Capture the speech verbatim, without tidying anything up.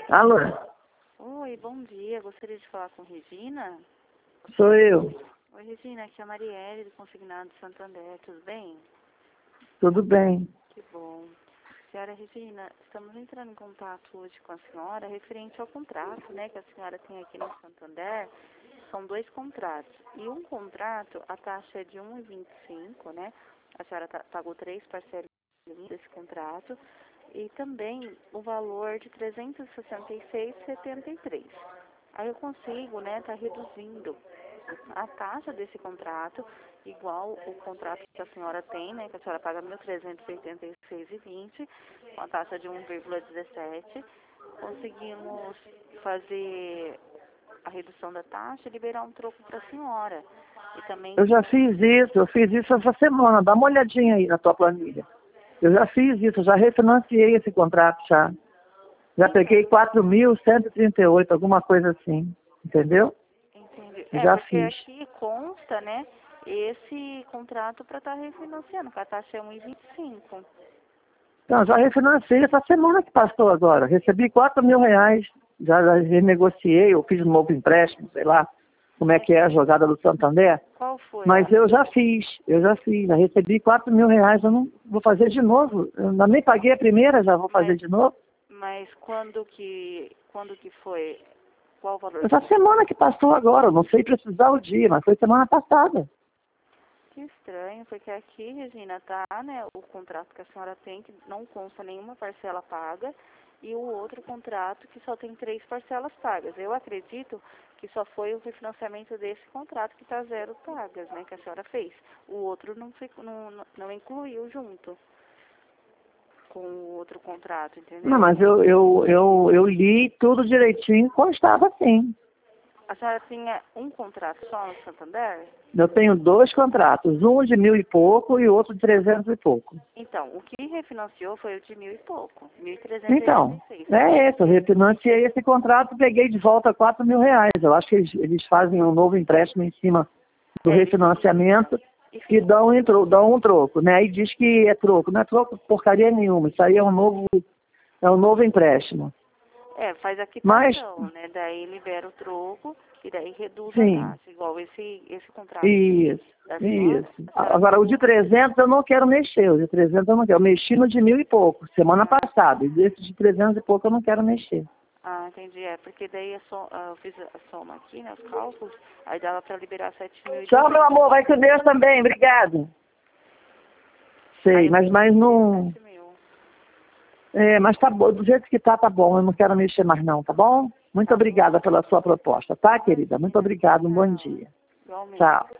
Alô? Oi, bom dia. Gostaria de falar com Regina? Sou eu. Oi, Regina, aqui é a Marielle, do Consignado Santander. Tudo bem? Tudo bem. Que bom. Senhora Regina, estamos entrando em contato hoje com a senhora referente ao contrato, né, que a senhora tem aqui no Santander. São dois contratos. E um contrato, a taxa é de um vírgula vinte e cinco, né? A senhora tá, pagou três parcelas desse contrato. E também o valor de trezentos e sessenta e seis reais e setenta e três centavos. Aí eu consigo, né, tá reduzindo a taxa desse contrato, igual o contrato que a senhora tem, né, que a senhora paga mil trezentos e oitenta e seis reais e vinte centavos, com a taxa de um vírgula dezessete. Conseguimos fazer a redução da taxa e liberar um troco para a senhora. E também... Eu já fiz isso, eu fiz isso essa semana. Dá uma olhadinha aí na tua planilha. Eu já fiz isso, já refinanciei esse contrato já. Já peguei quatro mil cento e trinta e oito, alguma coisa assim. Entendeu? Entendi. Eu É, já porque fiz. aqui consta, né, esse contrato para estar refinanciando, que a taxa é um vírgula vinte e cinco. Então, já refinanciei essa semana que passou agora. Recebi quatro mil reais, já, já renegociei, eu fiz um novo empréstimo, sei lá como é que é a jogada do Santander. Qual foi? Mas a... eu já fiz, eu já fiz, já recebi quatro mil reais, eu não vou fazer de novo. Eu ainda nem paguei a primeira, já vou fazer Mas, de novo. mas quando que quando que foi? Qual o valor? Essa semana que passou agora, eu não sei precisar o dia, mas foi semana passada. Que estranho, porque aqui, Regina, tá, né, o contrato que a senhora tem, que não consta nenhuma parcela paga, e o outro contrato que só tem três parcelas pagas. Eu acredito que só foi o refinanciamento desse contrato que está zero pagas, né, que a senhora fez. O outro não, ficou, não, não incluiu junto com o outro contrato, entendeu? Não, mas eu, eu, eu, eu li tudo direitinho, constava assim. A senhora tinha um contrato só no Santander? Eu tenho dois contratos, um de mil e pouco e outro de trezentos e pouco. Então, o que refinanciou foi o de mil e pouco, mil trezentos e Então, oitenta e seis. é esse, eu refinanciei esse contrato, peguei de volta quatro mil reais. Eu acho que eles, eles fazem um novo empréstimo em cima do É, refinanciamento e e dão um, tro, dão um troco, né? Aí diz que é troco, não é troco porcaria nenhuma, isso aí é um novo, é um novo empréstimo. É, faz a Mas, quitação, né? Daí libera o troco e daí reduz a sim, taxa, igual esse, esse contrato isso, da senhora. isso. A senhora Agora, o de pegou... trezentos eu não quero mexer, o de trezentos eu não quero. Eu mexi no de mil e pouco, semana Ah, passada, e desse de trezentos e pouco eu não quero mexer. ah, entendi. É, porque daí a so, ah, eu fiz a soma aqui, né? Os cálculos, aí dava para liberar sete mil e Tchau, meu duzentos. amor, vai com Deus também, obrigado. Aí Sei, eu mas, mas não... sete mil. É, mas tá bom, do jeito que tá, tá bom. Eu não quero mexer mais não, tá bom? Muito Tá bom. obrigada pela sua proposta, tá, querida? Muito Imagina. obrigada, um bom Tchau. dia. Igualmente. Tchau.